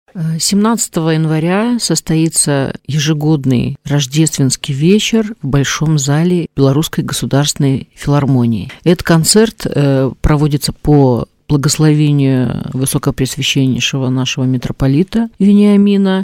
17 января состоится ежегодный рождественский вечер в Большом зале Белорусской государственной филармонии. Этот концерт проводится по благословению высокопреосвященнейшего нашего митрополита Вениамина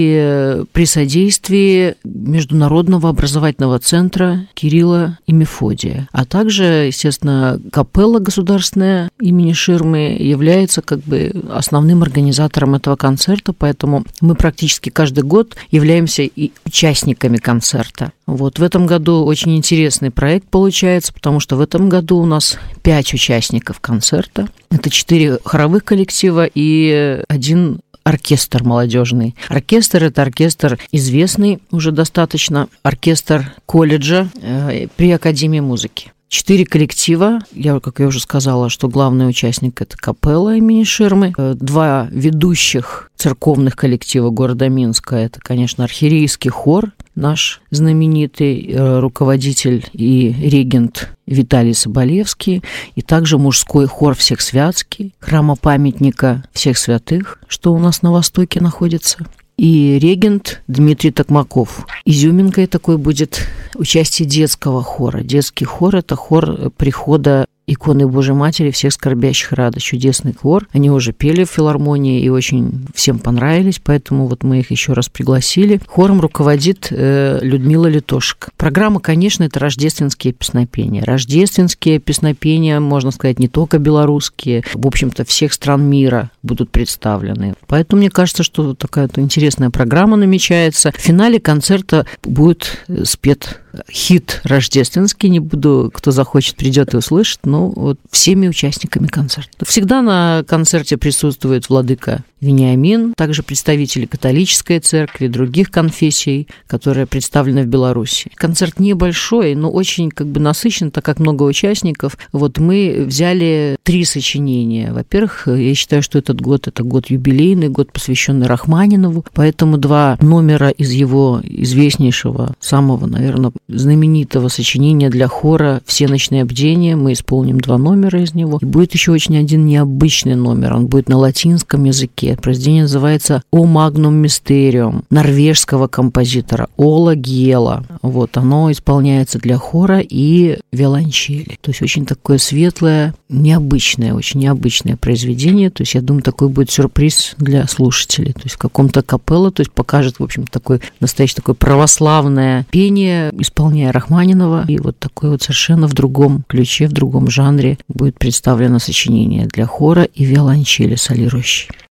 и при содействии Международного образовательного центра Кирилла и Мефодия. А также, естественно, капелла государственная имени Ширмы является основным организатором этого концерта, поэтому мы практически каждый год являемся и участниками концерта. В этом году очень интересный проект получается, потому что в этом году у нас 5 участников концерта. Это 4 хоровых коллектива и 1 оркестр молодежный. Оркестр – это оркестр известный уже достаточно, оркестр колледжа при Академии музыки. 4 коллектива, как я уже сказала, что главный участник – это капелла имени Ширмы. 2 ведущих церковных коллектива города Минска – это, конечно, архиерейский хор, наш знаменитый руководитель и регент Виталий Соболевский, и также мужской хор Всехсвятский, храма-памятника всех святых, что у нас на востоке находится, и регент Дмитрий Токмаков. Изюминкой такой будет участие детского хора. Детский хор – это хор прихода иконы Божьей Матери всех скорбящих рада. Чудесный хор. Они уже пели в филармонии и очень всем понравились, поэтому мы их еще раз пригласили. Хором руководит Людмила Литошек. Программа, конечно, это рождественские песнопения. Рождественские песнопения, можно сказать, не только белорусские, в общем-то, всех стран мира будут представлены. Поэтому мне кажется, что такая интересная программа намечается. В финале концерта будет спет хит рождественский, не буду, кто захочет, придет и услышит, всеми участниками концерта. Всегда на концерте присутствует владыка Вениамин, также представители католической церкви, других конфессий, которые представлены в Беларуси. Концерт небольшой, но очень насыщен, так как много участников. Мы взяли 3 сочинения. Во-первых, я считаю, что этот год – это год юбилейный, год, посвященный Рахманинову, поэтому 2 номера из его известнейшего, самого, наверное, знаменитого сочинения для хора «Всеночное бдение». Мы исполним 2 номера из него. И будет еще очень один необычный номер. Он будет на латинском языке. Произведение называется «О Magnum Mysterium» норвежского композитора Ола Гьела. Оно исполняется для хора и виолончели. То есть очень такое светлое, очень необычное произведение. То есть я думаю, такой будет сюрприз для слушателей. То есть в каком-то капелло, то есть покажет, в общем, настоящее такое православное пение, исполняя Рахманинова. И такой совершенно в другом ключе, в другом жанре будет представлено сочинение для хора и виолончели солирующей.